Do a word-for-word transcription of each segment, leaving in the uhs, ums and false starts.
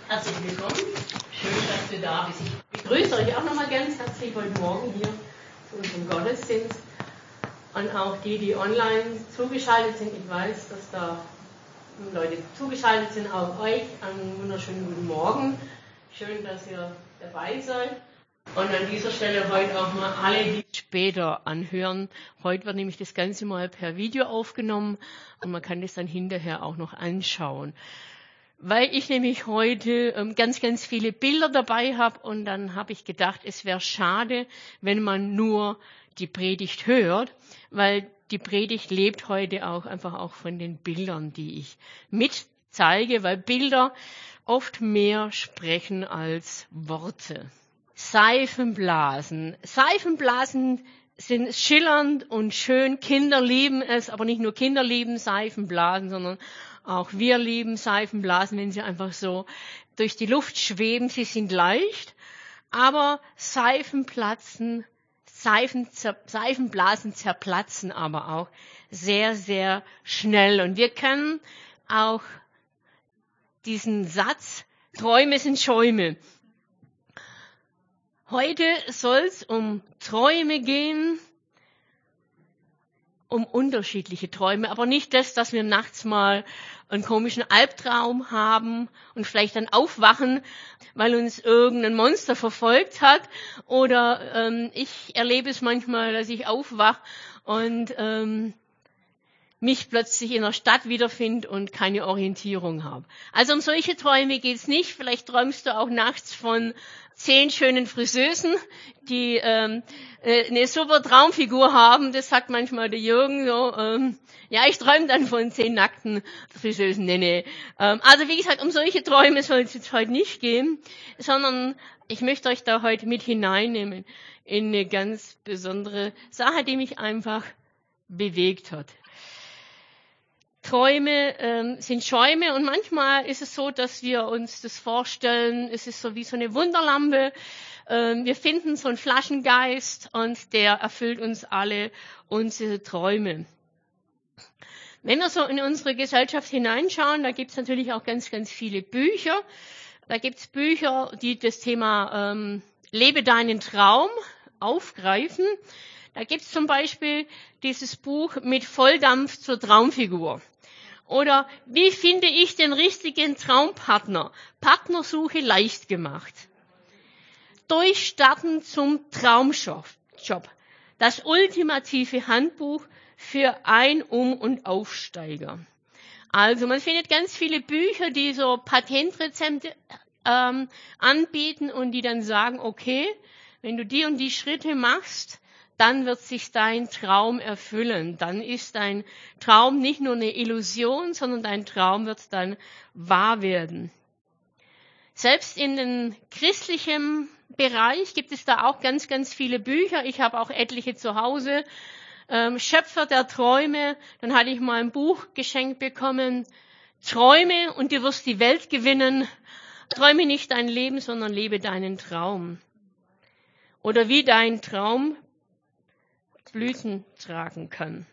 Herzlich willkommen. Schön, dass du da bist. Ich begrüße euch auch nochmal ganz herzlich heute Morgen hier zu unserem Gottesdienst. Und auch die, die online zugeschaltet sind. Ich weiß, dass da Leute zugeschaltet sind, auch euch. Einen wunderschönen guten Morgen. Schön, dass ihr dabei seid. Und an dieser Stelle heute auch mal alle, die später anhören. Heute wird nämlich das Ganze mal per Video aufgenommen und man kann das dann hinterher auch noch anschauen. Weil ich nämlich heute ähm, ganz, ganz viele Bilder dabei habe und dann habe ich gedacht, es wäre schade, wenn man nur die Predigt hört, weil die Predigt lebt heute auch einfach auch von den Bildern, die ich mit zeige, weil Bilder oft mehr sprechen als Worte. Seifenblasen. Seifenblasen sind schillernd und schön. Kinder lieben es, aber nicht nur Kinder lieben Seifenblasen, sondern auch wir lieben Seifenblasen, wenn sie einfach so durch die Luft schweben. Sie sind leicht, aber Seifenplatzen, Seifen, Seifenblasen zerplatzen aber auch sehr, sehr schnell. Und wir kennen auch diesen Satz, Träume sind Schäume. Heute soll es um Träume gehen, um unterschiedliche Träume, aber nicht das, dass wir nachts mal einen komischen Albtraum haben und vielleicht dann aufwachen, weil uns irgendein Monster verfolgt hat. Oder ähm, ich erlebe es manchmal, dass ich aufwache und ähm, mich plötzlich in der Stadt wiederfinde und keine Orientierung habe. Also um solche Träume geht's nicht. Vielleicht träumst du auch nachts von zehn schönen Friseusen, die ähm, äh, eine super Traumfigur haben. Das sagt manchmal der Jürgen so. Ähm, ja, ich träume dann von zehn nackten Friseusen. Nee, nee. Ähm, also wie gesagt, um solche Träume soll es jetzt heute nicht gehen, sondern ich möchte euch da heute mit hineinnehmen in eine ganz besondere Sache, die mich einfach bewegt hat. Träume ähm, sind Schäume und manchmal ist es so, dass wir uns das vorstellen, es ist so wie so eine Wunderlampe. Ähm, wir finden so einen Flaschengeist und der erfüllt uns alle unsere Träume. Wenn wir so in unsere Gesellschaft hineinschauen, da gibt es natürlich auch ganz, ganz viele Bücher. Da gibt es Bücher, die das Thema ähm, Lebe deinen Traum aufgreifen. Da gibt es zum Beispiel dieses Buch mit Volldampf zur Traumfigur. Oder wie finde ich den richtigen Traumpartner? Partnersuche leicht gemacht. Durchstarten zum Traumjob. Das ultimative Handbuch für Ein-, Um- und Aufsteiger. Also man findet ganz viele Bücher, die so Patentrezepte ähm, anbieten und die dann sagen, okay, wenn du die und die Schritte machst, dann wird sich dein Traum erfüllen. Dann ist dein Traum nicht nur eine Illusion, sondern dein Traum wird dann wahr werden. Selbst in den christlichen Bereich gibt es da auch ganz, ganz viele Bücher. Ich habe auch etliche zu Hause. Ähm, Schöpfer der Träume. Dann hatte ich mal ein Buch geschenkt bekommen. Träume und du wirst die Welt gewinnen. Träume nicht dein Leben, sondern lebe deinen Traum. Oder wie dein Traum Blüten tragen kann.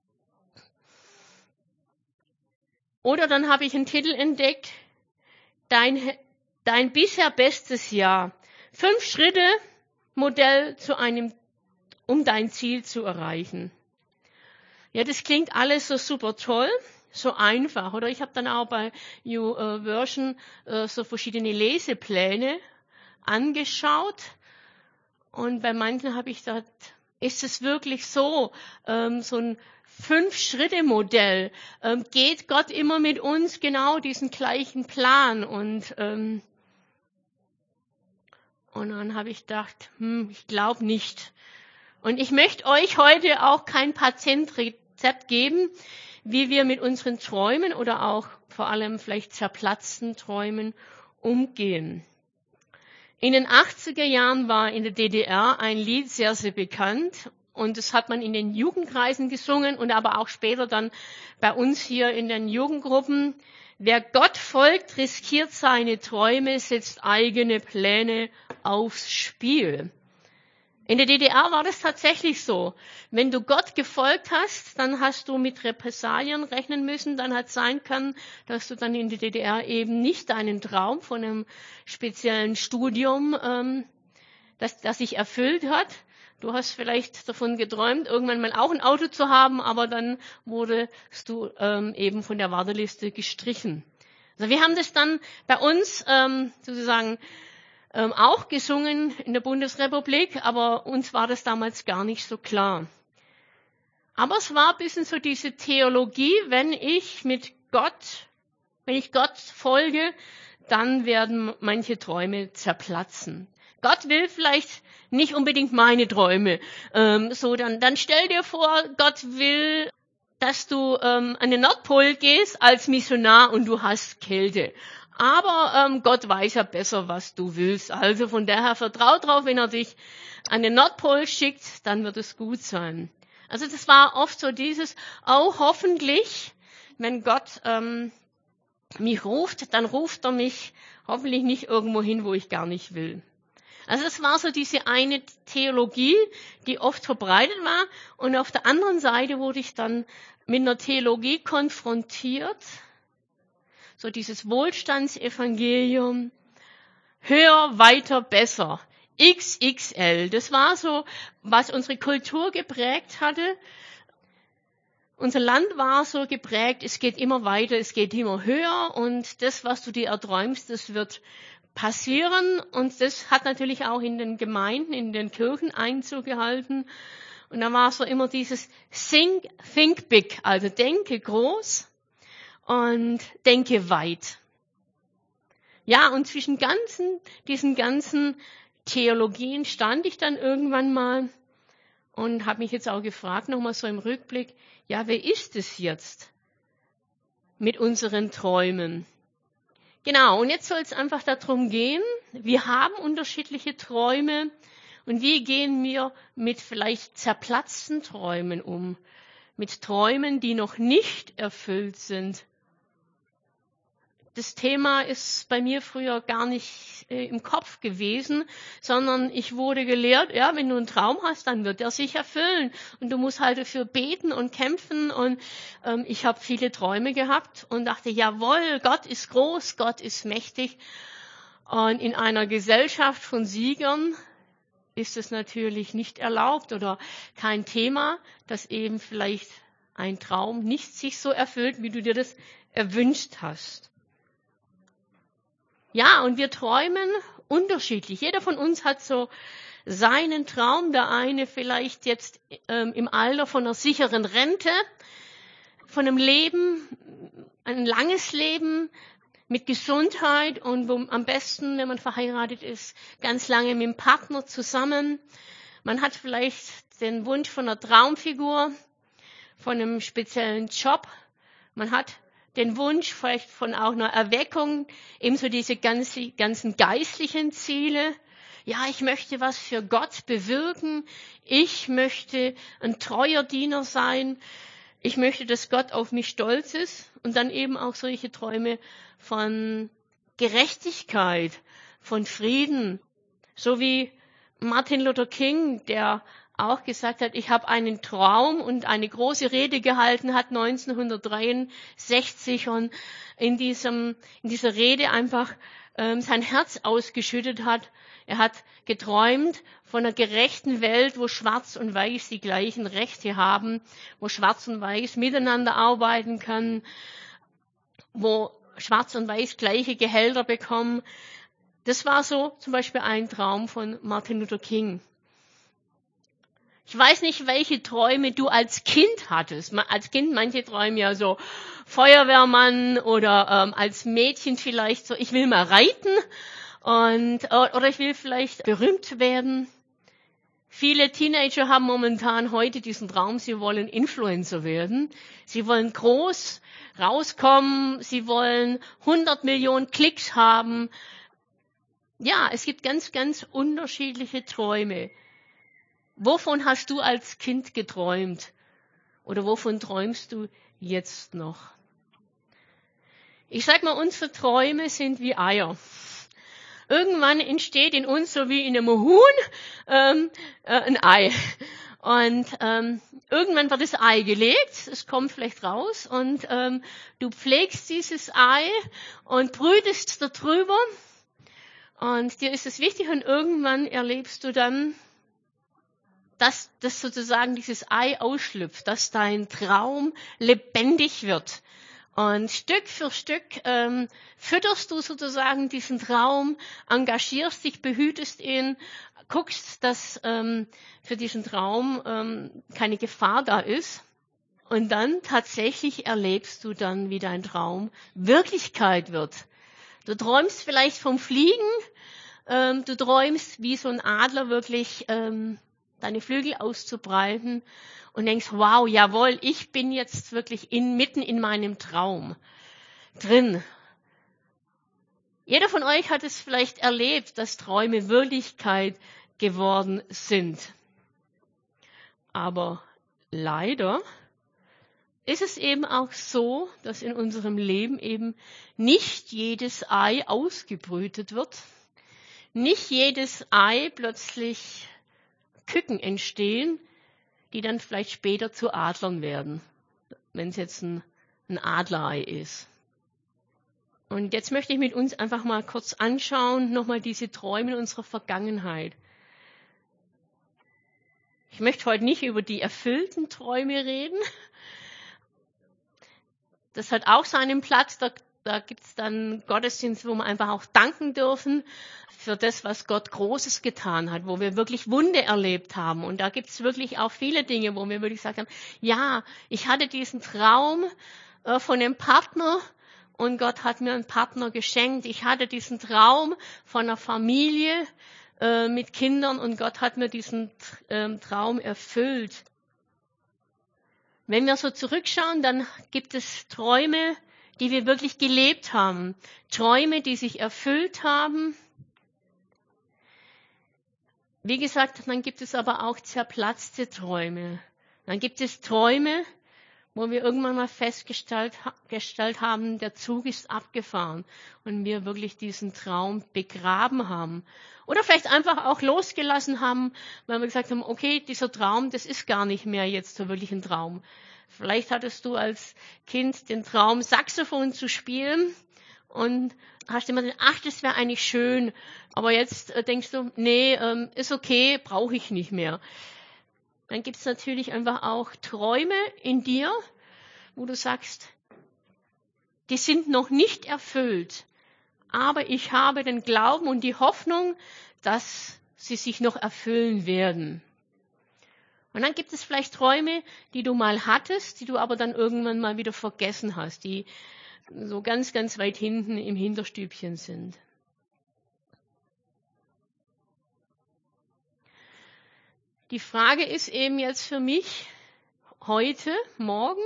Oder dann habe ich einen Titel entdeckt, dein, dein bisher bestes Jahr. Fünf Schritte Modell zu einem, um dein Ziel zu erreichen. Ja, das klingt alles so super toll, so einfach. Oder ich habe dann auch bei YouVersion äh, so verschiedene Lesepläne angeschaut. Und bei manchen habe ich gesagt, ist es wirklich so, ähm, so ein Fünf-Schritte-Modell? Ähm, geht Gott immer mit uns genau diesen gleichen Plan? Und, ähm, und dann habe ich gedacht, hm, ich glaube nicht. Und ich möchte euch heute auch kein Patentrezept geben, wie wir mit unseren Träumen oder auch vor allem vielleicht zerplatzten Träumen umgehen. In den achtziger Jahren war in der D D R ein Lied sehr, sehr bekannt und das hat man in den Jugendkreisen gesungen und aber auch später dann bei uns hier in den Jugendgruppen. Wer Gott folgt, riskiert seine Träume, setzt eigene Pläne aufs Spiel. In der D D R war das tatsächlich so. Wenn du Gott gefolgt hast, dann hast du mit Repressalien rechnen müssen. Dann hat es sein können, dass du dann in der D D R eben nicht deinen Traum von einem speziellen Studium, ähm, das, das sich erfüllt hat. Du hast vielleicht davon geträumt, irgendwann mal auch ein Auto zu haben, aber dann wurdest du ähm, eben von der Warteliste gestrichen. Also wir haben das dann bei uns ähm, sozusagen ähm, auch gesungen in der Bundesrepublik, aber uns war das damals gar nicht so klar. Aber es war ein bisschen so diese Theologie, wenn ich mit Gott, wenn ich Gott folge, dann werden manche Träume zerplatzen. Gott will vielleicht nicht unbedingt meine Träume. Ähm, so, dann, dann stell dir vor, Gott will, dass du ähm, an den Nordpol gehst als Missionar und du hast Kälte. Aber ähm, Gott weiß ja besser, was du willst. Also von daher vertrau drauf, wenn er dich an den Nordpol schickt, dann wird es gut sein. Also das war oft so dieses, oh hoffentlich, wenn Gott ähm, mich ruft, dann ruft er mich hoffentlich nicht irgendwo hin, wo ich gar nicht will. Also es war so diese eine Theologie, die oft verbreitet war. Und auf der anderen Seite wurde ich dann mit einer Theologie konfrontiert. So dieses Wohlstandsevangelium. Höher, weiter, besser. X X L. Das war so, was unsere Kultur geprägt hatte. Unser Land war so geprägt, es geht immer weiter, es geht immer höher. Und das, was du dir erträumst, das wird passieren, und das hat natürlich auch in den Gemeinden, in den Kirchen Einzug gehalten. Und da war so immer dieses Think, think big, also denke groß und denke weit. Ja, und zwischen ganzen, diesen ganzen Theologien stand ich dann irgendwann mal und habe mich jetzt auch gefragt, nochmal so im Rückblick, ja, wer ist es jetzt mit unseren Träumen? Genau, und jetzt soll es einfach darum gehen, wir haben unterschiedliche Träume und wie gehen wir mit vielleicht zerplatzten Träumen um, mit Träumen, die noch nicht erfüllt sind. Das Thema ist bei mir früher gar nicht äh, im Kopf gewesen, sondern ich wurde gelehrt, ja, wenn du einen Traum hast, dann wird er sich erfüllen. Und du musst halt dafür beten und kämpfen. Und ähm, ich habe viele Träume gehabt und dachte, jawohl, Gott ist groß, Gott ist mächtig. Und in einer Gesellschaft von Siegern ist es natürlich nicht erlaubt oder kein Thema, dass eben vielleicht ein Traum nicht sich so erfüllt, wie du dir das erwünscht hast. Ja, und wir träumen unterschiedlich. Jeder von uns hat so seinen Traum. Der eine vielleicht jetzt ähm, im Alter von einer sicheren Rente, von einem Leben, ein langes Leben mit Gesundheit und wo am besten, wenn man verheiratet ist, ganz lange mit dem Partner zusammen. Man hat vielleicht den Wunsch von einer Traumfigur, von einem speziellen Job. Man hat den Wunsch vielleicht von auch einer Erweckung, ebenso diese ganze, ganzen geistlichen Ziele. Ja, ich möchte was für Gott bewirken. Ich möchte ein treuer Diener sein. Ich möchte, dass Gott auf mich stolz ist. Und dann eben auch solche Träume von Gerechtigkeit, von Frieden. So wie Martin Luther King, der auch gesagt hat, ich habe einen Traum und eine große Rede gehalten hat neunzehnhundertdreiundsechzig und in diesem in dieser Rede einfach ähm, sein Herz ausgeschüttet hat. Er hat geträumt von einer gerechten Welt, wo Schwarz und Weiß die gleichen Rechte haben, wo Schwarz und Weiß miteinander arbeiten können, wo Schwarz und Weiß gleiche Gehälter bekommen. Das war so zum Beispiel ein Traum von Martin Luther King. Ich weiß nicht, welche Träume du als Kind hattest. Als Kind, manche träumen ja so Feuerwehrmann oder ähm, als Mädchen vielleicht so, ich will mal reiten und oder ich will vielleicht berühmt werden. Viele Teenager haben momentan heute diesen Traum, sie wollen Influencer werden. Sie wollen groß rauskommen, sie wollen hundert Millionen Klicks haben. Ja, es gibt ganz, ganz unterschiedliche Träume. Wovon hast du als Kind geträumt? Oder wovon träumst du jetzt noch? Ich sag mal, unsere Träume sind wie Eier. irgendwann entsteht in uns, so wie in einem Huhn, ähm, äh, ein Ei. Und ähm, irgendwann wird das Ei gelegt, es kommt vielleicht raus und ähm, du pflegst dieses Ei und brütest darüber. Und dir ist es wichtig und irgendwann erlebst du dann, dass das sozusagen dieses Ei ausschlüpft, dass dein Traum lebendig wird. Und Stück für Stück ähm, fütterst du sozusagen diesen Traum, engagierst dich, behütest ihn, guckst, dass ähm, für diesen Traum ähm, keine Gefahr da ist. Und dann tatsächlich erlebst du dann, wie dein Traum Wirklichkeit wird. Du träumst vielleicht vom Fliegen, ähm, du träumst, wie so ein Adler wirklich ähm, deine Flügel auszubreiten und denkst, wow, jawohl, ich bin jetzt wirklich in, mitten in meinem Traum drin. Jeder von euch hat es vielleicht erlebt, dass Träume Wirklichkeit geworden sind. Aber leider ist es eben auch so, dass in unserem Leben eben nicht jedes Ei ausgebrütet wird. Nicht jedes Ei plötzlich Küken entstehen, die dann vielleicht später zu Adlern werden, wenn es jetzt ein, ein Adlerei ist. Und jetzt möchte ich mit uns einfach mal kurz anschauen, nochmal diese Träume in unserer Vergangenheit. Ich möchte heute nicht über die erfüllten Träume reden. Das hat auch seinen Platz, da, da gibt es dann Gottesdienst, wo wir einfach auch danken dürfen für das, was Gott Großes getan hat, wo wir wirklich Wunder erlebt haben. Und da gibt es wirklich auch viele Dinge, wo wir wirklich sagen, ja, ich hatte diesen Traum äh, von einem Partner und Gott hat mir einen Partner geschenkt. Ich hatte diesen Traum von einer Familie äh, mit Kindern und Gott hat mir diesen äh, Traum erfüllt. Wenn wir so zurückschauen, dann gibt es Träume, die wir wirklich gelebt haben. Träume, die sich erfüllt haben. Wie gesagt, dann gibt es aber auch zerplatzte Träume. Dann gibt es Träume, wo wir irgendwann mal festgestellt gestellt haben, der Zug ist abgefahren und wir wirklich diesen Traum begraben haben. Oder vielleicht einfach auch losgelassen haben, weil wir gesagt haben, okay, dieser Traum, das ist gar nicht mehr jetzt so wirklich ein Traum. Vielleicht hattest du als Kind den Traum, Saxophon zu spielen und hast immer gedacht, ach, das wäre eigentlich schön. Aber jetzt äh, denkst du, nee, ähm, ist okay, brauche ich nicht mehr. Dann gibt es natürlich einfach auch Träume in dir, wo du sagst, die sind noch nicht erfüllt, aber ich habe den Glauben und die Hoffnung, dass sie sich noch erfüllen werden. Und dann gibt es vielleicht Träume, die du mal hattest, die du aber dann irgendwann mal wieder vergessen hast, die so ganz, ganz weit hinten im Hinterstübchen sind. Die Frage ist eben jetzt für mich heute, morgen,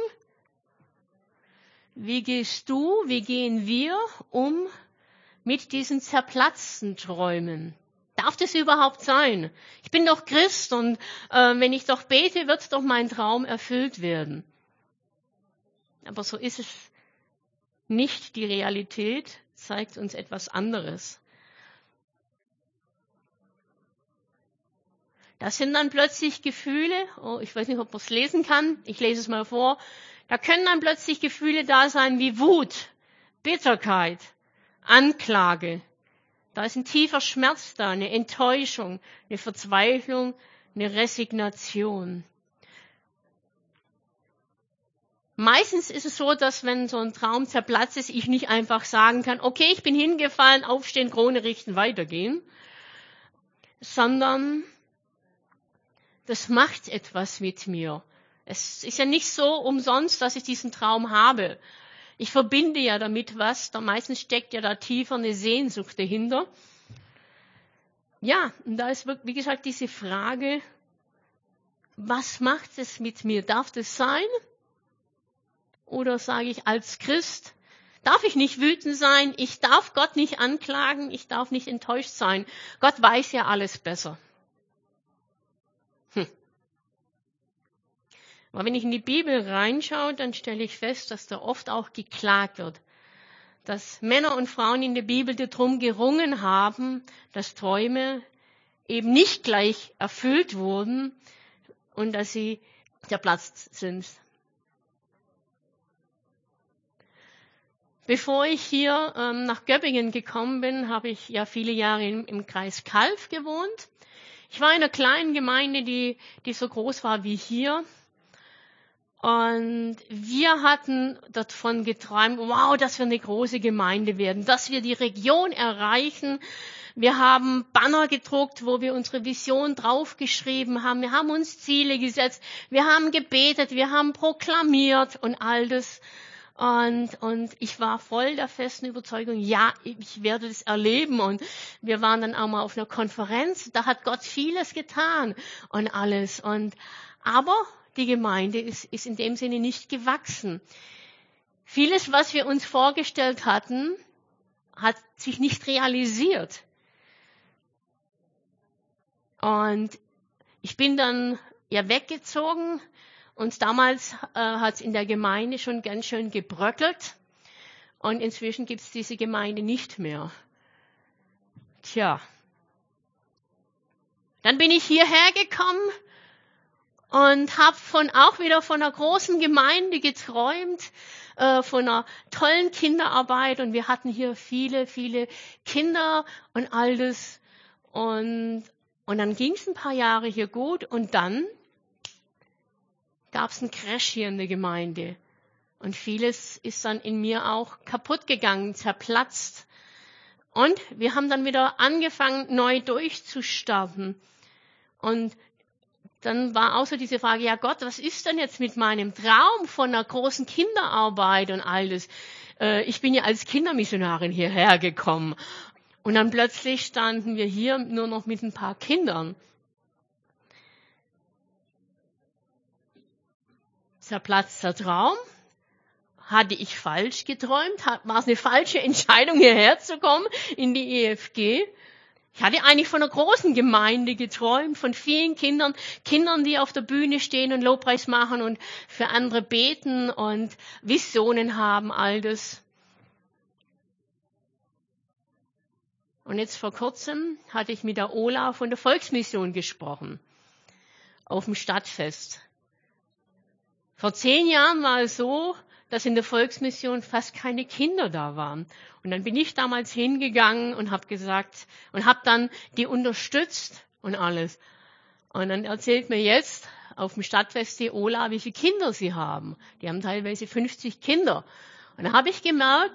wie gehst du, wie gehen wir um mit diesen zerplatzten Träumen? Darf das überhaupt sein? Ich bin doch Christ und äh, wenn ich doch bete, wird doch mein Traum erfüllt werden. Aber so ist es nicht. Die Realität zeigt uns etwas anderes. Das sind dann plötzlich Gefühle, oh, ich weiß nicht, ob man es lesen kann, ich lese es mal vor, da können dann plötzlich Gefühle da sein wie Wut, Bitterkeit, Anklage. Da ist ein tiefer Schmerz da, eine Enttäuschung, eine Verzweiflung, eine Resignation. Meistens ist es so, dass wenn so ein Traum zerplatzt ist, ich nicht einfach sagen kann, okay, ich bin hingefallen, aufstehen, Krone richten, weitergehen, sondern das macht etwas mit mir. Es ist ja nicht so umsonst, dass ich diesen Traum habe. Ich verbinde ja damit was, da meistens steckt ja da tiefer eine Sehnsucht dahinter. Ja, und da ist, wie gesagt, diese Frage, was macht es mit mir? Darf das sein? Oder sage ich als Christ, darf ich nicht wütend sein? Ich darf Gott nicht anklagen, ich darf nicht enttäuscht sein. Gott weiß ja alles besser. Hm. Aber wenn ich in die Bibel reinschaue, dann stelle ich fest, dass da oft auch geklagt wird. dass Männer und Frauen in der Bibel darum gerungen haben, dass Träume eben nicht gleich erfüllt wurden und dass sie zerplatzt sind. Bevor ich hier ähm, nach Göppingen gekommen bin, habe ich ja viele Jahre im, im Kreis Calw gewohnt. Ich war in einer kleinen Gemeinde, die, die so groß war wie hier. Und wir hatten davon geträumt, wow, dass wir eine große Gemeinde werden, dass wir die Region erreichen. Wir haben Banner gedruckt, wo wir unsere Vision draufgeschrieben haben. Wir haben uns Ziele gesetzt. Wir haben gebetet. Wir haben proklamiert und all das. Und, und ich war voll der festen Überzeugung, ja, ich werde das erleben. Und wir waren dann auch mal auf einer Konferenz. Da hat Gott vieles getan und alles. Und, aber die Gemeinde ist, ist in dem Sinne nicht gewachsen. Vieles, was wir uns vorgestellt hatten, hat sich nicht realisiert. Und ich bin dann ja weggezogen und damals äh, hat es in der Gemeinde schon ganz schön gebröckelt und inzwischen gibt es diese Gemeinde nicht mehr. Tja, dann bin ich hierher gekommen und habe von auch wieder von einer großen Gemeinde geträumt, äh, von einer tollen Kinderarbeit und wir hatten hier viele, viele Kinder und all das und und dann ging es ein paar Jahre hier gut und dann gab es einen Crash hier in der Gemeinde und vieles ist dann in mir auch kaputt gegangen, zerplatzt und wir haben dann wieder angefangen, neu durchzustarten und dann war auch so diese Frage, ja Gott, was ist denn jetzt mit meinem Traum von einer großen Kinderarbeit und all das? Äh, ich bin ja als Kindermissionarin hierher gekommen. Und dann plötzlich standen wir hier nur noch mit ein paar Kindern. Zerplatzter Traum. Hatte ich falsch geträumt? War es eine falsche Entscheidung, hierher zu kommen in die E F G? Ich hatte eigentlich von einer großen Gemeinde geträumt, von vielen Kindern, Kindern, die auf der Bühne stehen und Lobpreis machen und für andere beten und Visionen haben, all das. Und jetzt vor kurzem hatte ich mit der Ola von der Volksmission gesprochen, auf dem Stadtfest. Vor zehn Jahren war es so, dass in der Volksmission fast keine Kinder da waren. Und dann bin ich damals hingegangen und habe gesagt und habe dann die unterstützt und alles. Und dann erzählt mir jetzt auf dem Stadtfest die Ola, wie viele Kinder sie haben. Die haben teilweise fünfzig Kinder. Und da habe ich gemerkt,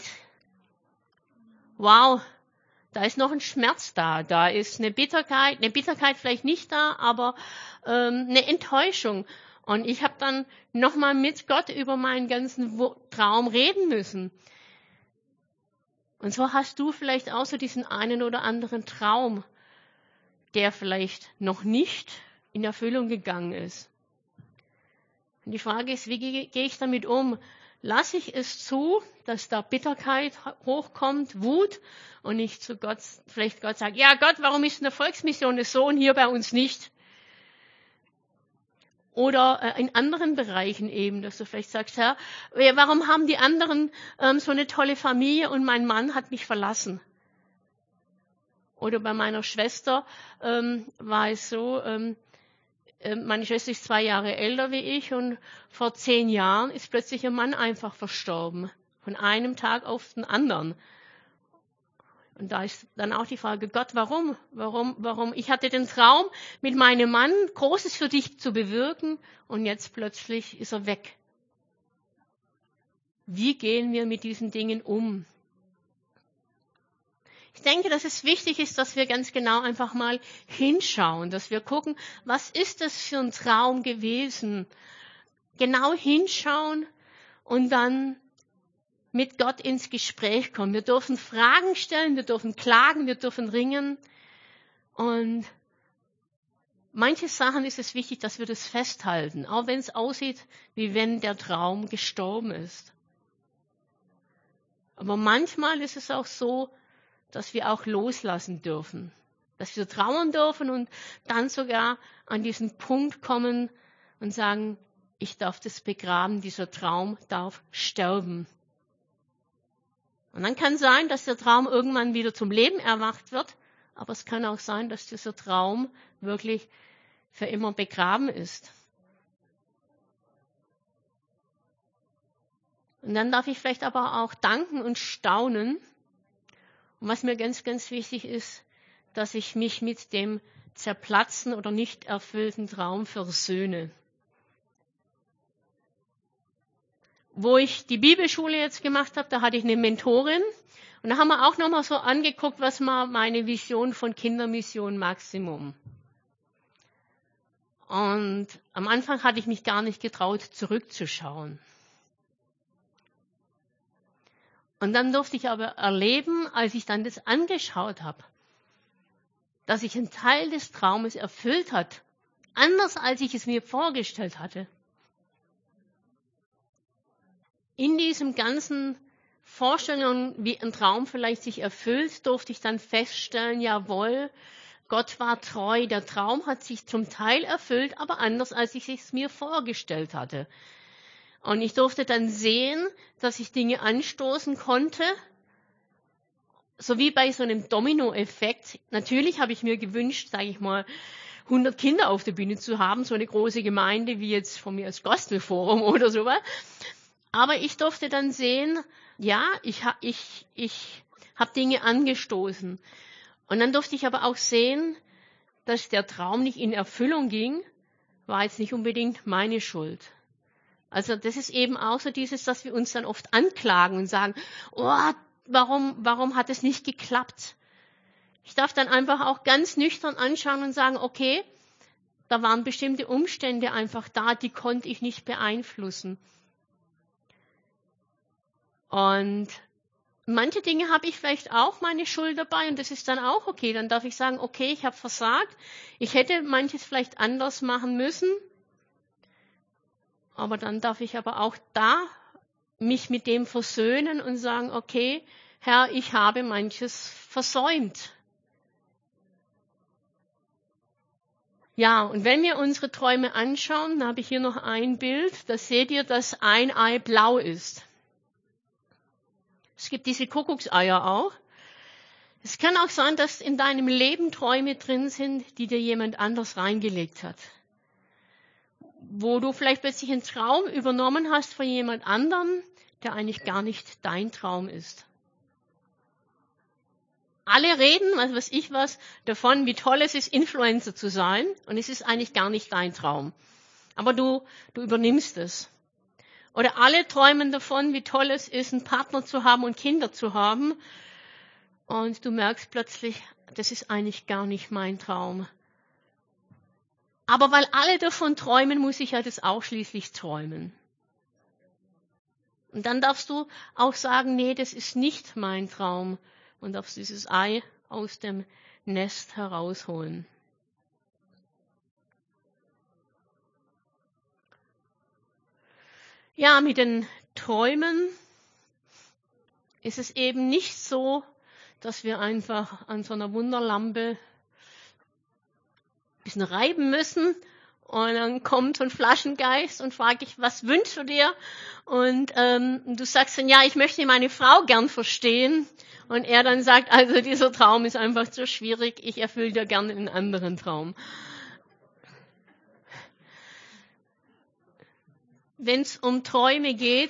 wow, da ist noch ein Schmerz da. Da ist eine Bitterkeit, eine Bitterkeit vielleicht nicht da, aber ähm, eine Enttäuschung. Und ich habe dann nochmal mit Gott über meinen ganzen Traum reden müssen. Und so hast du vielleicht auch so diesen einen oder anderen Traum, der vielleicht noch nicht in Erfüllung gegangen ist. Und die Frage ist, wie gehe ich damit um? Lasse ich es zu, dass da Bitterkeit hochkommt, Wut, und ich zu Gott, vielleicht Gott sagt, ja Gott, warum ist eine Volksmission so und hier bei uns nicht? Oder in anderen Bereichen eben, dass du vielleicht sagst, Herr, warum haben die anderen ähm, so eine tolle Familie und mein Mann hat mich verlassen? Oder bei meiner Schwester ähm, war es so, ähm, äh, meine Schwester ist zwei Jahre älter wie ich und vor zehn Jahren ist plötzlich ihr Mann einfach verstorben. Von einem Tag auf den anderen. Und da ist dann auch die Frage, Gott, warum? Warum? Warum? Ich hatte den Traum, mit meinem Mann Großes für dich zu bewirken und jetzt plötzlich ist er weg. Wie gehen wir mit diesen Dingen um? Ich denke, dass es wichtig ist, dass wir ganz genau einfach mal hinschauen, dass wir gucken, was ist das für ein Traum gewesen? Genau hinschauen und dann mit Gott ins Gespräch kommen. Wir dürfen Fragen stellen, wir dürfen klagen, wir dürfen ringen. Und manche Sachen ist es wichtig, dass wir das festhalten, auch wenn es aussieht, wie wenn der Traum gestorben ist. Aber manchmal ist es auch so, dass wir auch loslassen dürfen, dass wir trauern dürfen und dann sogar an diesen Punkt kommen und sagen, ich darf das begraben, dieser Traum darf sterben. Und dann kann sein, dass der Traum irgendwann wieder zum Leben erwacht wird, aber es kann auch sein, dass dieser Traum wirklich für immer begraben ist. Und dann darf ich vielleicht aber auch danken und staunen. Und was mir ganz, ganz wichtig ist, dass ich mich mit dem zerplatzten oder nicht erfüllten Traum versöhne. Wo ich die Bibelschule jetzt gemacht habe, da hatte ich eine Mentorin. Und da haben wir auch nochmal so angeguckt, was war meine Vision von Kindermission Maximum. Und am Anfang hatte ich mich gar nicht getraut, zurückzuschauen. Und dann durfte ich aber erleben, als ich dann das angeschaut habe, dass sich ein Teil des Traumes erfüllt hat, anders als ich es mir vorgestellt hatte. In diesem ganzen Vorstellungen, wie ein Traum vielleicht sich erfüllt, durfte ich dann feststellen, jawohl, Gott war treu, der Traum hat sich zum Teil erfüllt, aber anders als ich es mir vorgestellt hatte. Und ich durfte dann sehen, dass ich Dinge anstoßen konnte, so wie bei so einem Dominoeffekt. Natürlich habe ich mir gewünscht, sage ich mal, hundert Kinder auf der Bühne zu haben, so eine große Gemeinde wie jetzt von mir als Gospelforum oder sowas. Aber ich durfte dann sehen, ja, ich, ha, ich, ich habe Dinge angestoßen. Und dann durfte ich aber auch sehen, dass der Traum nicht in Erfüllung ging, war jetzt nicht unbedingt meine Schuld. Also das ist eben auch so dieses, dass wir uns dann oft anklagen und sagen, oh, warum, warum hat es nicht geklappt? Ich darf dann einfach auch ganz nüchtern anschauen und sagen, okay, da waren bestimmte Umstände einfach da, die konnte ich nicht beeinflussen. Und manche Dinge habe ich vielleicht auch meine Schuld dabei und das ist dann auch okay. Dann darf ich sagen, okay, ich habe versagt. Ich hätte manches vielleicht anders machen müssen. Aber dann darf ich aber auch da mich mit dem versöhnen und sagen, okay, Herr, ich habe manches versäumt. Ja, und wenn wir unsere Träume anschauen, dann habe ich hier noch ein Bild, da seht ihr, dass ein Ei blau ist. Es gibt diese Kuckuckseier auch. Es kann auch sein, dass in deinem Leben Träume drin sind, die dir jemand anders reingelegt hat. Wo du vielleicht plötzlich einen Traum übernommen hast von jemand anderem, der eigentlich gar nicht dein Traum ist. Alle reden, was weiß ich was, davon, wie toll es ist, Influencer zu sein, und es ist eigentlich gar nicht dein Traum. Aber du, du übernimmst es. Oder alle träumen davon, wie toll es ist, einen Partner zu haben und Kinder zu haben, und du merkst plötzlich, das ist eigentlich gar nicht mein Traum. Aber weil alle davon träumen, muss ich ja das auch schließlich träumen. Und dann darfst du auch sagen, nee, das ist nicht mein Traum. Und darfst dieses Ei aus dem Nest herausholen. Ja, mit den Träumen ist es eben nicht so, dass wir einfach an so einer Wunderlampe ein bisschen reiben müssen und dann kommt so ein Flaschengeist und fragt dich, was wünschst du dir? Und ähm, du sagst dann, ja, ich möchte meine Frau gern verstehen. Und er dann sagt, also dieser Traum ist einfach zu schwierig, ich erfülle dir gerne einen anderen Traum. Wenn es um Träume geht,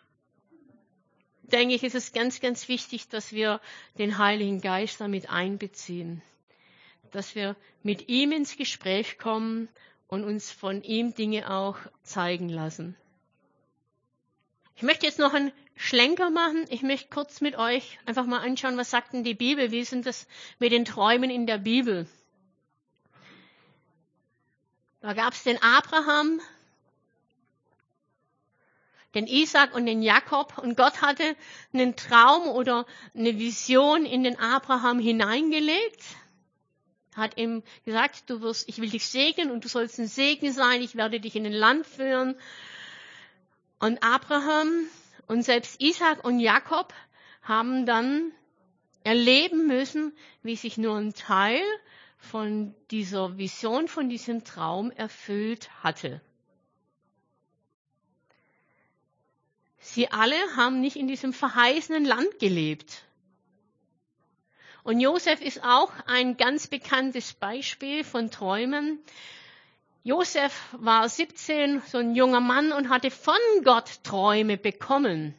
denke ich, ist es ganz, ganz wichtig, dass wir den Heiligen Geist damit einbeziehen. Dass wir mit ihm ins Gespräch kommen und uns von ihm Dinge auch zeigen lassen. Ich möchte jetzt noch einen Schlenker machen. Ich möchte kurz mit euch einfach mal anschauen, was sagt denn die Bibel? Wie sind das mit den Träumen in der Bibel? Da gab es den Abraham, den Isaac und den Jakob. Und Gott hatte einen Traum oder eine Vision in den Abraham hineingelegt. Hat ihm gesagt, du wirst, ich will dich segnen und du sollst ein Segen sein. Ich werde dich in ein Land führen. Und Abraham und selbst Isaac und Jakob haben dann erleben müssen, wie sich nur ein Teil von dieser Vision, von diesem Traum erfüllt hatte. Sie alle haben nicht in diesem verheißenen Land gelebt. Und Josef ist auch ein ganz bekanntes Beispiel von Träumen. Josef war siebzehn, so ein junger Mann, und hatte von Gott Träume bekommen.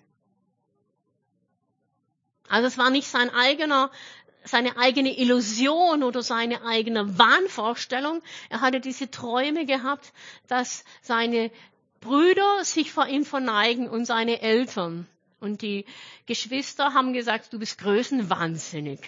Also es war nicht sein eigener, seine eigene Illusion oder seine eigene Wahnvorstellung. Er hatte diese Träume gehabt, dass seine Brüder sich vor ihm verneigen und seine Eltern. Und die Geschwister haben gesagt, du bist größenwahnsinnig.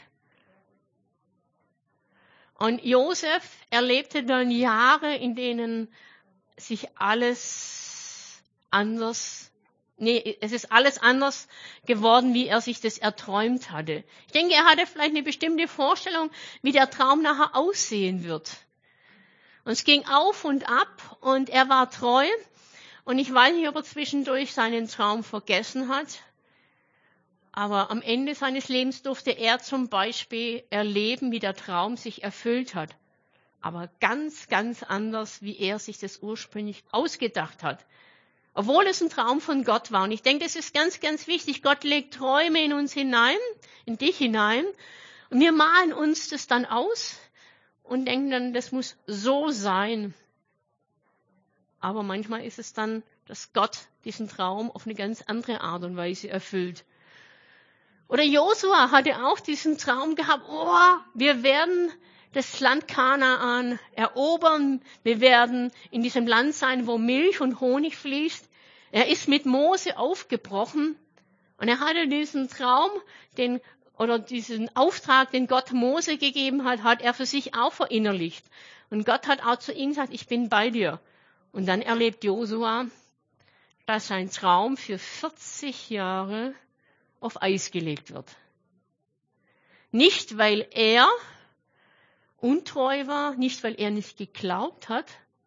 Und Josef erlebte dann Jahre, in denen sich alles anders, nee, es ist alles anders geworden, wie er sich das erträumt hatte. Ich denke, er hatte vielleicht eine bestimmte Vorstellung, wie der Traum nachher aussehen wird. Und es ging auf und ab und er war treu. Und ich weiß nicht, ob er zwischendurch seinen Traum vergessen hat. Aber am Ende seines Lebens durfte er zum Beispiel erleben, wie der Traum sich erfüllt hat. Aber ganz, ganz anders, wie er sich das ursprünglich ausgedacht hat. Obwohl es ein Traum von Gott war. Und ich denke, das ist ganz, ganz wichtig. Gott legt Träume in uns hinein, in dich hinein. Und wir malen uns das dann aus und denken dann, das muss so sein. Aber manchmal ist es dann, dass Gott diesen Traum auf eine ganz andere Art und Weise erfüllt. Oder Josua hatte auch diesen Traum gehabt, oh, wir werden das Land Kanaan erobern, wir werden in diesem Land sein, wo Milch und Honig fließt. Er ist mit Mose aufgebrochen und er hatte diesen Traum, den oder diesen Auftrag, den Gott Mose gegeben hat, hat er für sich auch verinnerlicht. Und Gott hat auch zu ihm gesagt, ich bin bei dir. Und dann erlebt Josua, dass sein Traum für vierzig Jahre auf Eis gelegt wird. Nicht, weil er untreu war, nicht, weil er nicht geglaubt hat,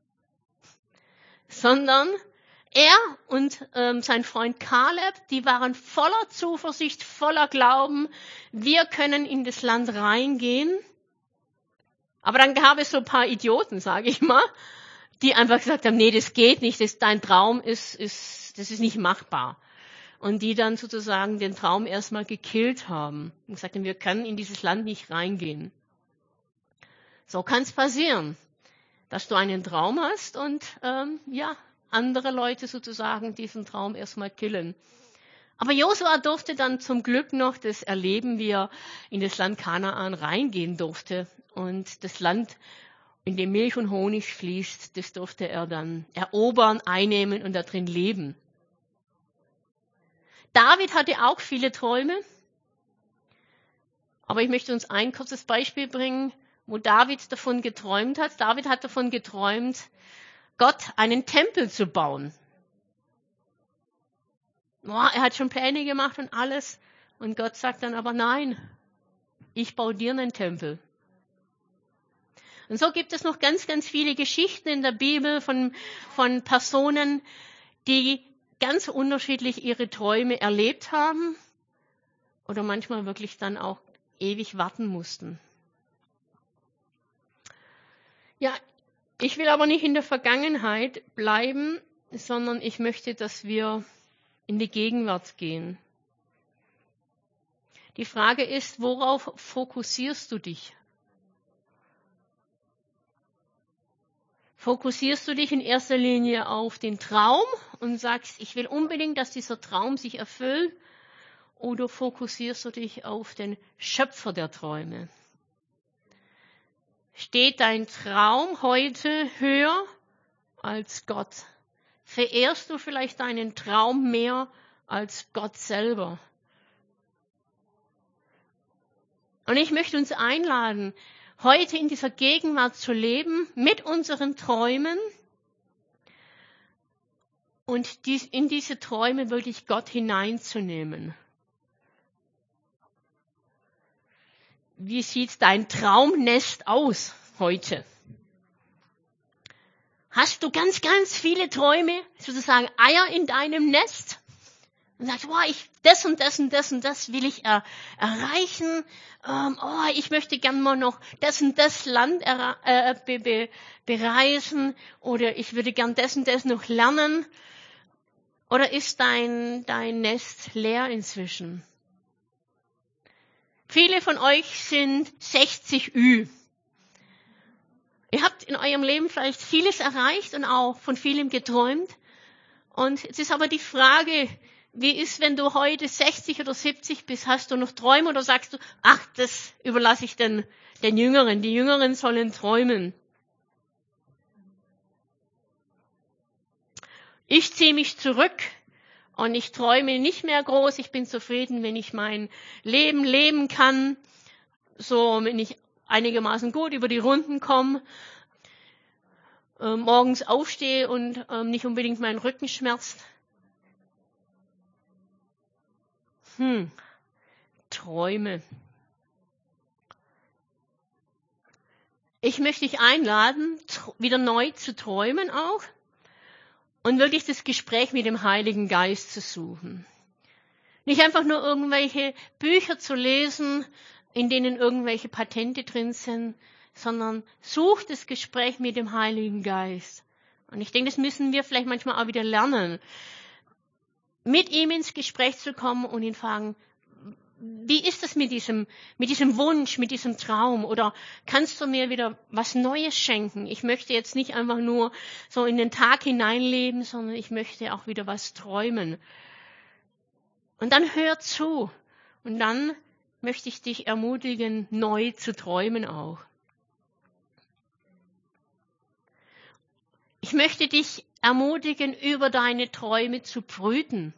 sondern er und ähm, sein Freund Kaleb, die waren voller Zuversicht, voller Glauben, wir können in das Land reingehen. Aber dann gab es so ein paar Idioten, sage ich mal, die einfach gesagt haben, nee, das geht nicht, das, dein Traum ist, ist, das ist nicht machbar. Und die dann sozusagen den Traum erstmal gekillt haben und gesagt haben, wir können in dieses Land nicht reingehen. So kann es passieren, dass du einen Traum hast und ähm, ja, andere Leute sozusagen diesen Traum erstmal killen. Aber Josua durfte dann zum Glück noch das erleben, wie er in das Land Kanaan reingehen durfte. Und das Land, in dem Milch und Honig fließt, das durfte er dann erobern, einnehmen und da drin leben. David hatte auch viele Träume. Aber ich möchte uns ein kurzes Beispiel bringen, wo David davon geträumt hat. David hat davon geträumt, Gott einen Tempel zu bauen. Boah, er hat schon Pläne gemacht und alles. Und Gott sagt dann aber, nein, ich baue dir einen Tempel. Und so gibt es noch ganz, ganz viele Geschichten in der Bibel von, von Personen, die ganz unterschiedlich ihre Träume erlebt haben oder manchmal wirklich dann auch ewig warten mussten. Ja, ich will aber nicht in der Vergangenheit bleiben, sondern ich möchte, dass wir in die Gegenwart gehen. Die Frage ist, worauf fokussierst du dich? Fokussierst du dich in erster Linie auf den Traum und sagst, ich will unbedingt, dass dieser Traum sich erfüllt? Oder fokussierst du dich auf den Schöpfer der Träume? Steht dein Traum heute höher als Gott? Verehrst du vielleicht deinen Traum mehr als Gott selber? Und ich möchte uns einladen, heute in dieser Gegenwart zu leben, mit unseren Träumen und dies, in diese Träume wirklich Gott hineinzunehmen. Wie sieht dein Traumnest aus heute? Hast du ganz, ganz viele Träume, sozusagen Eier in deinem Nest? Und sagst, wow, ich, das und das und das und das will ich er, erreichen. Ähm, oh, ich möchte gern mal noch das und das Land er, äh, be, be, bereisen. Oder ich würde gern das und das noch lernen. Oder ist dein, dein Nest leer inzwischen? Viele von euch sind sechzig Ü. Ihr habt in eurem Leben vielleicht vieles erreicht und auch von vielem geträumt. Und jetzt ist aber die Frage, wie ist, wenn du heute sechzig oder siebzig bist, hast du noch Träume oder sagst du, ach, das überlasse ich den, den Jüngeren, die Jüngeren sollen träumen. Ich ziehe mich zurück und ich träume nicht mehr groß. Ich bin zufrieden, wenn ich mein Leben leben kann, so wenn ich einigermaßen gut über die Runden komme, äh, morgens aufstehe und äh, nicht unbedingt mein Rücken schmerzt. Hm, Träume. Ich möchte dich einladen, wieder neu zu träumen auch und wirklich das Gespräch mit dem Heiligen Geist zu suchen. Nicht einfach nur irgendwelche Bücher zu lesen, in denen irgendwelche Patente drin sind, sondern such das Gespräch mit dem Heiligen Geist. Und ich denke, das müssen wir vielleicht manchmal auch wieder lernen, mit ihm ins Gespräch zu kommen und ihn fragen, wie ist das mit diesem, mit diesem Wunsch, mit diesem Traum? Oder kannst du mir wieder was Neues schenken? Ich möchte jetzt nicht einfach nur so in den Tag hineinleben, sondern ich möchte auch wieder was träumen. Und dann hör zu. Und dann möchte ich dich ermutigen, neu zu träumen auch. Ich möchte dich ermutigen, über deine Träume zu brüten.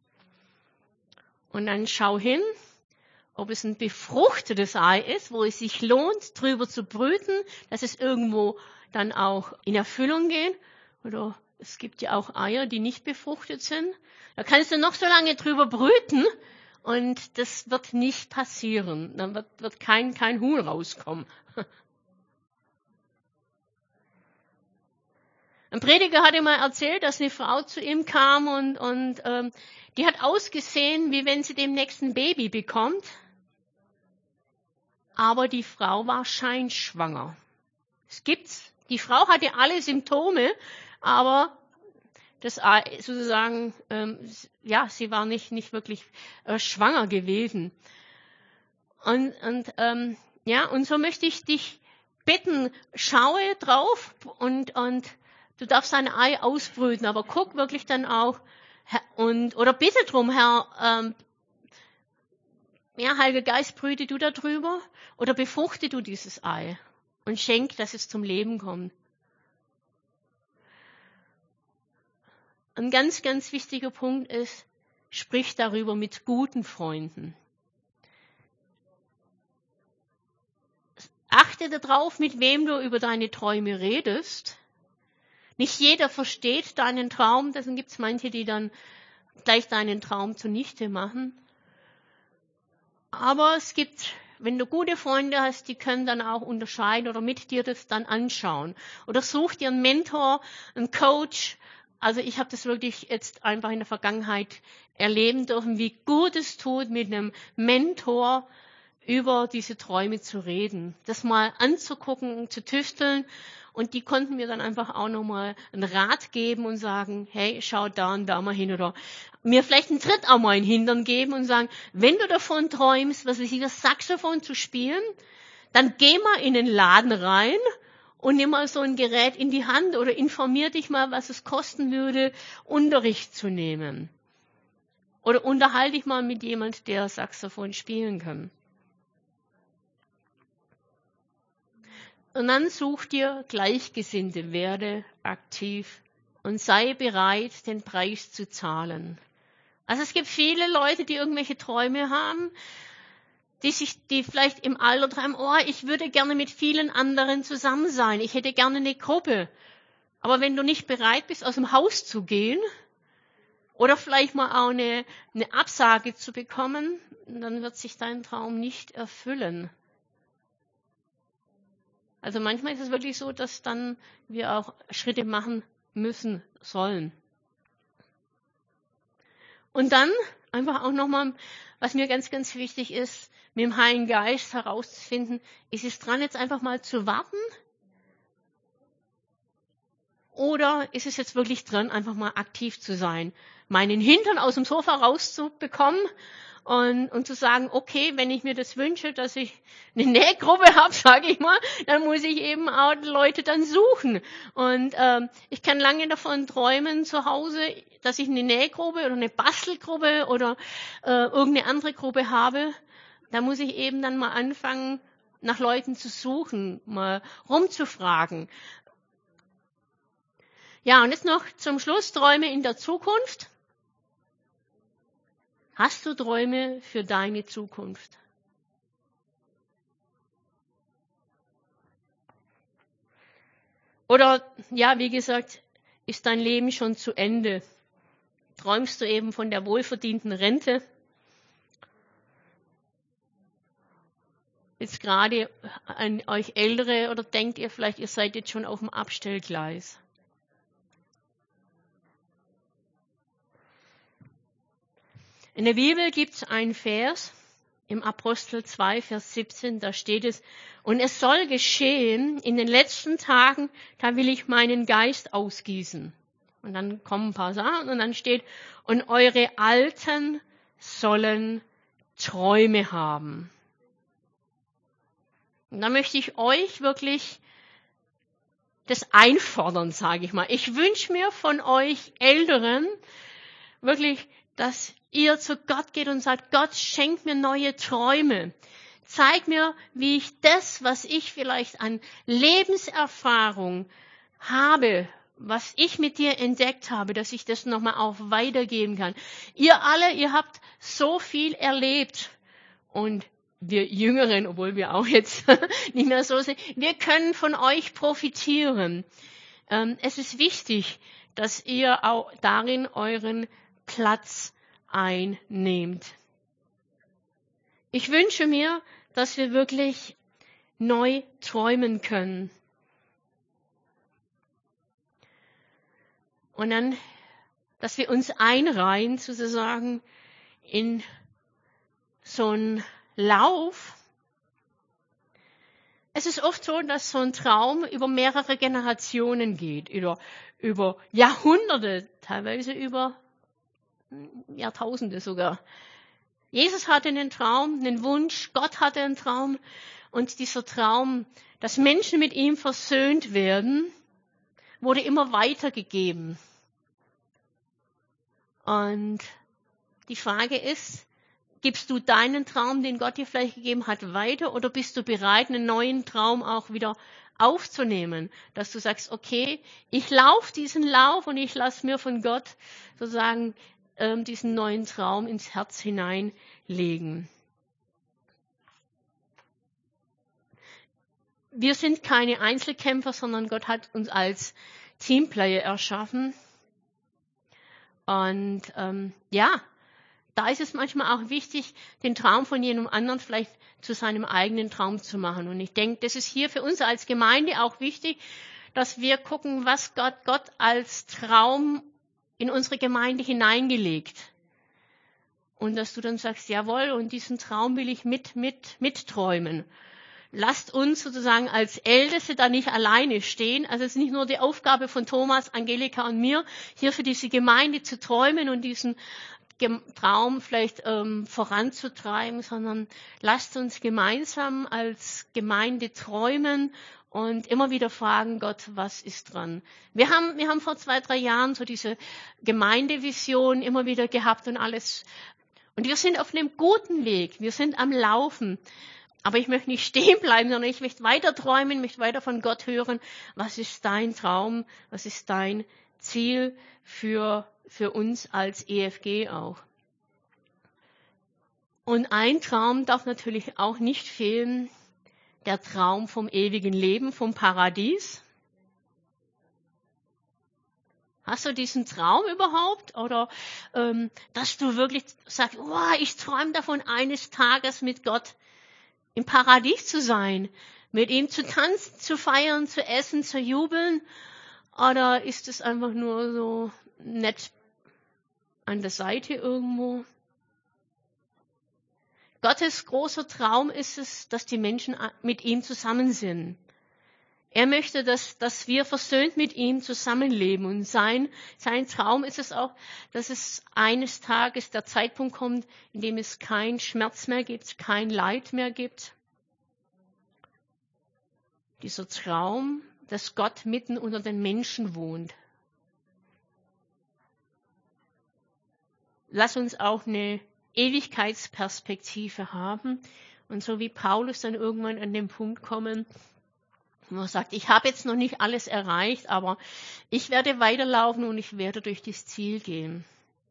Und dann schau hin, ob es ein befruchtetes Ei ist, wo es sich lohnt, drüber zu brüten, dass es irgendwo dann auch in Erfüllung geht. Oder es gibt ja auch Eier, die nicht befruchtet sind. Da kannst du noch so lange drüber brüten und das wird nicht passieren. Dann wird, wird kein, kein Huhn rauskommen. Ein Prediger hatte mal erzählt, dass eine Frau zu ihm kam und, und ähm, die hat ausgesehen, wie wenn sie demnächst ein Baby bekommt. Aber die Frau war scheinschwanger. Es gibt's. Die Frau hatte alle Symptome, aber das sozusagen, ähm, ja, sie war nicht nicht wirklich äh, schwanger gewesen. Und und ähm, ja, und so möchte ich dich bitten, schaue drauf und und du darfst ein Ei ausbrüten, aber guck wirklich dann auch und oder bitte drum, Herr. Ähm, Ja, Heiliger Geist, brüte du da drüber oder befruchte du dieses Ei und schenk, dass es zum Leben kommt. Ein ganz, ganz wichtiger Punkt ist, sprich darüber mit guten Freunden. Achte darauf, mit wem du über deine Träume redest. Nicht jeder versteht deinen Traum, deswegen gibt es manche, die dann gleich deinen Traum zunichte machen. Aber es gibt, wenn du gute Freunde hast, die können dann auch unterscheiden oder mit dir das dann anschauen. Oder such dir einen Mentor, einen Coach. Also ich habe das wirklich jetzt einfach in der Vergangenheit erleben dürfen, wie gut es tut, mit einem Mentor über diese Träume zu reden. Das mal anzugucken, zu tüfteln. Und die konnten mir dann einfach auch nochmal einen Rat geben und sagen, hey, schau da und da mal hin. Oder mir vielleicht einen Tritt auch mal in den Hintern geben und sagen, wenn du davon träumst, was weiß ich, das Saxophon zu spielen, dann geh mal in den Laden rein und nimm mal so ein Gerät in die Hand oder informier dich mal, was es kosten würde, Unterricht zu nehmen. Oder unterhalte dich mal mit jemand, der Saxophon spielen kann. Und dann such dir Gleichgesinnte, werde aktiv und sei bereit, den Preis zu zahlen. Also es gibt viele Leute, die irgendwelche Träume haben, die sich, die vielleicht im Alter träumen, oh, ich würde gerne mit vielen anderen zusammen sein, ich hätte gerne eine Gruppe. Aber wenn du nicht bereit bist, aus dem Haus zu gehen oder vielleicht mal auch eine, eine Absage zu bekommen, dann wird sich dein Traum nicht erfüllen. Also manchmal ist es wirklich so, dass dann wir auch Schritte machen müssen, sollen. Und dann einfach auch nochmal, was mir ganz, ganz wichtig ist, mit dem Heiligen Geist herauszufinden, ist es dran, jetzt einfach mal zu warten? Oder ist es jetzt wirklich dran, einfach mal aktiv zu sein? meinen Hintern aus dem Sofa rauszubekommen und, und zu sagen, okay, wenn ich mir das wünsche, dass ich eine Nähgruppe habe, sage ich mal, dann muss ich eben auch Leute dann suchen. Und ähm, ich kann lange davon träumen zu Hause, dass ich eine Nähgruppe oder eine Bastelgruppe oder äh, irgendeine andere Gruppe habe. Da muss ich eben dann mal anfangen, nach Leuten zu suchen, mal rumzufragen. Ja, und jetzt noch zum Schluss Träume in der Zukunft. Hast du Träume für deine Zukunft? Oder, ja, wie gesagt, ist dein Leben schon zu Ende? Träumst du eben von der wohlverdienten Rente? Jetzt gerade an euch Ältere oder denkt ihr vielleicht, ihr seid jetzt schon auf dem Abstellgleis? In der Bibel gibt es einen Vers, im Apostel zwei, Vers siebzehn, da steht es, und es soll geschehen, in den letzten Tagen, da will ich meinen Geist ausgießen. Und dann kommen ein paar Sachen und dann steht, und eure Alten sollen Träume haben. Und da möchte ich euch wirklich das einfordern, sage ich mal. Ich wünsche mir von euch Älteren wirklich, dass ihr zu Gott geht und sagt, Gott, schenk mir neue Träume. Zeig mir, wie ich das, was ich vielleicht an Lebenserfahrung habe, was ich mit dir entdeckt habe, dass ich das nochmal auch weitergeben kann. Ihr alle, ihr habt so viel erlebt und wir Jüngeren, obwohl wir auch jetzt nicht mehr so sind, wir können von euch profitieren. Ähm, es ist wichtig, dass ihr auch darin euren Platz einnehmt. Ich wünsche mir, dass wir wirklich neu träumen können. Und dann, dass wir uns einreihen, sozusagen, in so einen Lauf. Es ist oft so, dass so ein Traum über mehrere Generationen geht, über, über Jahrhunderte, teilweise über Jahrtausende sogar. Jesus hatte einen Traum, einen Wunsch, Gott hatte einen Traum und dieser Traum, dass Menschen mit ihm versöhnt werden, wurde immer weitergegeben. Und die Frage ist, gibst du deinen Traum, den Gott dir vielleicht gegeben hat, weiter oder bist du bereit, einen neuen Traum auch wieder aufzunehmen? Dass du sagst, okay, ich laufe diesen Lauf und ich lasse mir von Gott sozusagen ähm, diesen neuen Traum ins Herz hineinlegen. Wir sind keine Einzelkämpfer, sondern Gott hat uns als Teamplayer erschaffen. Und ähm, ja, da ist es manchmal auch wichtig, den Traum von jedem anderen vielleicht zu seinem eigenen Traum zu machen. Und ich denke, das ist hier für uns als Gemeinde auch wichtig, dass wir gucken, was Gott, Gott als Traum in unsere Gemeinde hineingelegt. Und dass du dann sagst, jawohl, und diesen Traum will ich mit, mit, mitträumen. Lasst uns sozusagen als Älteste da nicht alleine stehen. Also es ist nicht nur die Aufgabe von Thomas, Angelika und mir, hier für diese Gemeinde zu träumen und diesen Traum vielleicht ähm, voranzutreiben, sondern lasst uns gemeinsam als Gemeinde träumen und immer wieder fragen, Gott, was ist dran? Wir haben, wir haben vor zwei, drei Jahren so diese Gemeindevision immer wieder gehabt und alles. Und wir sind auf einem guten Weg. Wir sind am Laufen. Aber ich möchte nicht stehen bleiben, sondern ich möchte weiter träumen, möchte weiter von Gott hören. Was ist dein Traum? Was ist dein Ziel für für uns als E F G auch. Und ein Traum darf natürlich auch nicht fehlen, der Traum vom ewigen Leben, vom Paradies. Hast du diesen Traum überhaupt? Oder ähm, dass du wirklich sagst, oh, ich träume davon, eines Tages mit Gott im Paradies zu sein, mit ihm zu tanzen, zu feiern, zu essen, zu jubeln? Oder ist es einfach nur so nett an der Seite irgendwo? Gottes großer Traum ist es, dass die Menschen mit ihm zusammen sind. Er möchte, dass, dass wir versöhnt mit ihm zusammenleben. Und sein, sein Traum ist es auch, dass es eines Tages der Zeitpunkt kommt, in dem es keinen Schmerz mehr gibt, kein Leid mehr gibt. Dieser Traum, dass Gott mitten unter den Menschen wohnt. Lass uns auch eine Ewigkeitsperspektive haben. Und so wie Paulus dann irgendwann an den Punkt kommen, wo er sagt, ich habe jetzt noch nicht alles erreicht, aber ich werde weiterlaufen und ich werde durch das Ziel gehen.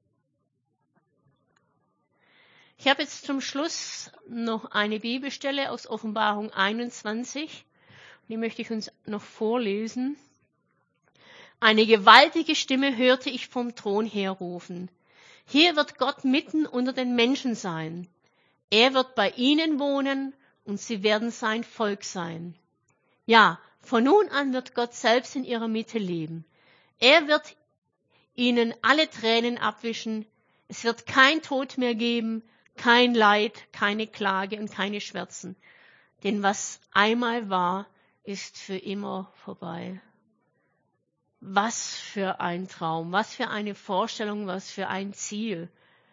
Ich habe jetzt zum Schluss noch eine Bibelstelle aus Offenbarung einundzwanzig. Die möchte ich uns noch vorlesen. Eine gewaltige Stimme hörte ich vom Thron herrufen. Hier wird Gott mitten unter den Menschen sein. Er wird bei ihnen wohnen und sie werden sein Volk sein. Ja, von nun an wird Gott selbst in ihrer Mitte leben. Er wird ihnen alle Tränen abwischen. Es wird kein Tod mehr geben, kein Leid, keine Klage und keine Schmerzen. Denn was einmal war, ist für immer vorbei. Was für ein Traum, was für eine Vorstellung, was für ein Ziel.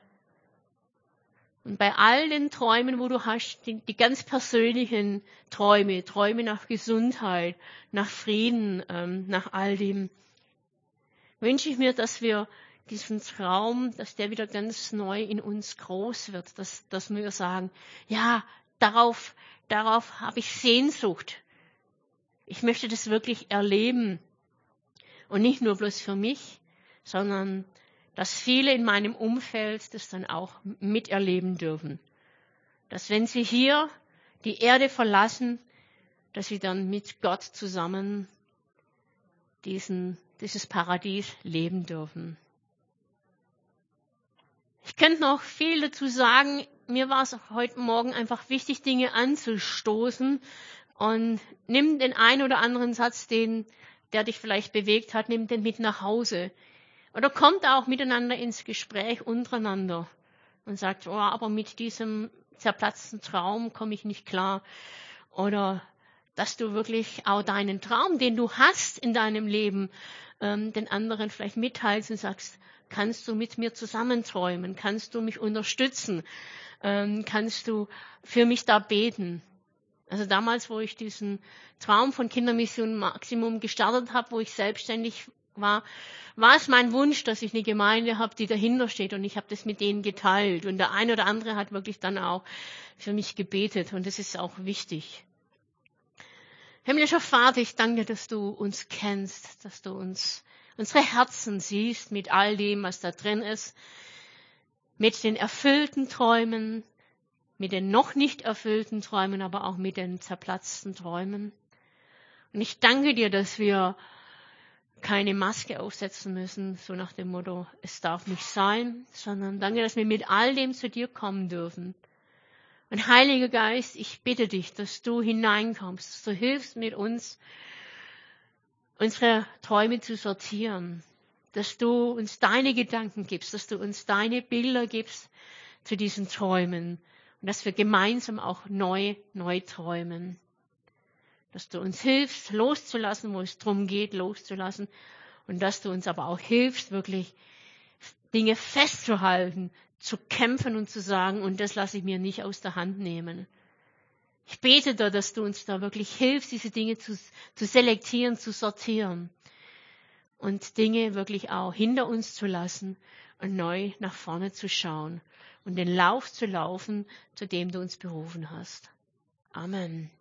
Und bei all den Träumen, wo du hast, die, die ganz persönlichen Träume, Träume nach Gesundheit, nach Frieden, ähm, nach all dem, wünsche ich mir, dass wir diesen Traum, dass der wieder ganz neu in uns groß wird, dass, dass wir sagen, ja, darauf, darauf habe ich Sehnsucht. Ich möchte das wirklich erleben. Und nicht nur bloß für mich, sondern dass viele in meinem Umfeld das dann auch miterleben dürfen. Dass wenn sie hier die Erde verlassen, dass sie dann mit Gott zusammen diesen, dieses Paradies leben dürfen. Ich könnte noch viel dazu sagen. Mir war es auch heute Morgen einfach wichtig, Dinge anzustoßen. Und nimm den einen oder anderen Satz, den, der dich vielleicht bewegt hat, nimm den mit nach Hause. Oder kommt auch miteinander ins Gespräch untereinander und sagt, oh, aber mit diesem zerplatzten Traum komme ich nicht klar. Oder dass du wirklich auch deinen Traum, den du hast in deinem Leben, ähm, den anderen vielleicht mitteilst und sagst, kannst du mit mir zusammen träumen? Kannst du mich unterstützen? Ähm, kannst du für mich da beten? Also damals, wo ich diesen Traum von Kindermission Maximum gestartet habe, wo ich selbstständig war, war es mein Wunsch, dass ich eine Gemeinde habe, die dahinter steht, und ich habe das mit denen geteilt. Und der eine oder andere hat wirklich dann auch für mich gebetet, und das ist auch wichtig. Himmlischer Vater, ich danke dir, dass du uns kennst, dass du uns unsere Herzen siehst mit all dem, was da drin ist, mit den erfüllten Träumen, mit den noch nicht erfüllten Träumen, aber auch mit den zerplatzten Träumen. Und ich danke dir, dass wir keine Maske aufsetzen müssen, so nach dem Motto, es darf nicht sein, sondern danke, dass wir mit all dem zu dir kommen dürfen. Und Heiliger Geist, ich bitte dich, dass du hineinkommst, dass du hilfst mit uns, unsere Träume zu sortieren, dass du uns deine Gedanken gibst, dass du uns deine Bilder gibst zu diesen Träumen und dass wir gemeinsam auch neu, neu träumen. Dass du uns hilfst, loszulassen, wo es darum geht, loszulassen. Und dass du uns aber auch hilfst, wirklich Dinge festzuhalten, zu kämpfen und zu sagen, und das lasse ich mir nicht aus der Hand nehmen. Ich bete da, dass du uns da wirklich hilfst, diese Dinge zu, zu selektieren, zu sortieren. Und Dinge wirklich auch hinter uns zu lassen und neu nach vorne zu schauen. Und den Lauf zu laufen, zu dem du uns berufen hast. Amen.